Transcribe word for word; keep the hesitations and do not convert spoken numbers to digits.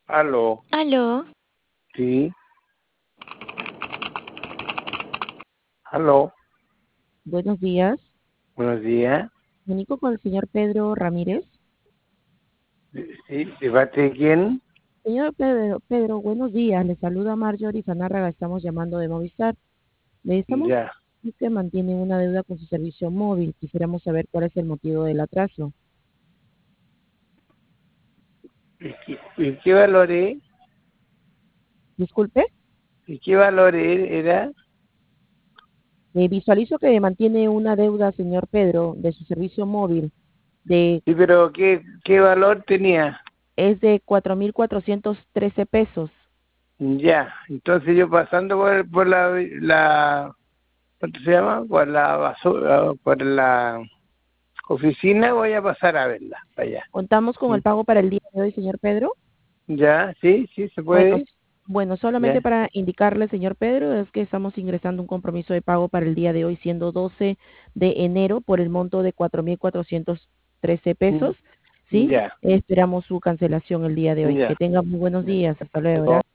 Aló, Aló, sí, aló, Buenos días. buenos días. Comunico con el señor Pedro Ramírez. Sí, ¿de parte de quién? Señor Pedro, Pedro, buenos días. Le saluda Marjorie Zanárraga. Estamos llamando de Movistar. Le estamos Ya. que mantiene una deuda con su servicio móvil. Quisiéramos saber cuál es el motivo del atraso. ¿Y qué, y qué valor es? Disculpe, ¿Y qué valor e- era? eh, visualizo que mantiene una deuda, señor Pedro, de su servicio móvil. De, Sí, pero ¿qué, qué valor tenía? es de cuatro mil cuatrocientos trece pesos. Ya, entonces yo pasando por, por la, la, ¿cuánto se llama? Por la basura, por la oficina voy a pasar a verla, para allá. Contamos con el pago para el día de hoy, señor Pedro. Ya, sí, sí, se Bueno, puede. s- bueno, solamente Ya, para indicarle, señor Pedro, es que estamos ingresando un compromiso de pago para el día de hoy, siendo doce de enero, por el monto de cuatro mil cuatrocientos trece pesos, ¿sí? ya, Esperamos su cancelación el día de hoy. ya. Que tenga muy buenos días. Hasta luego. Ya.